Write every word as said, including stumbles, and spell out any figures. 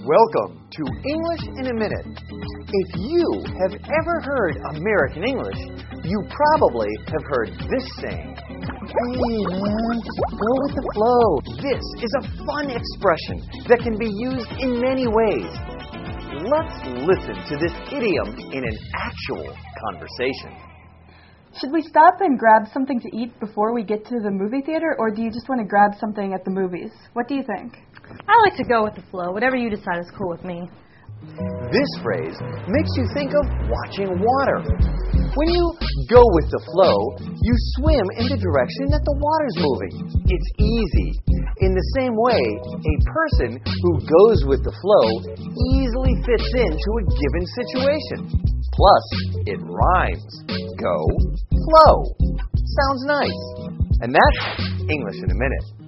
Welcome to English in a Minute. If you have ever heard American English, you probably have heard this saying. Hey man, go with the flow. This is a fun expression that can be used in many ways. Let's listen to this idiom in an actual conversation. Should we stop and grab something to eat before we get to the movie theater, or do you just want to grab something at the movies? What do you think? I like to go with the flow. Whatever you decide is cool with me. This phrase makes you think of watching water. When you go with the flow, you swim in the direction that the water's moving. It's easy. In the same way, a person who goes with the flow easily fits into a given situation. Plus, it rhymes. Go, flow. Sounds nice. And that's English in a Minute.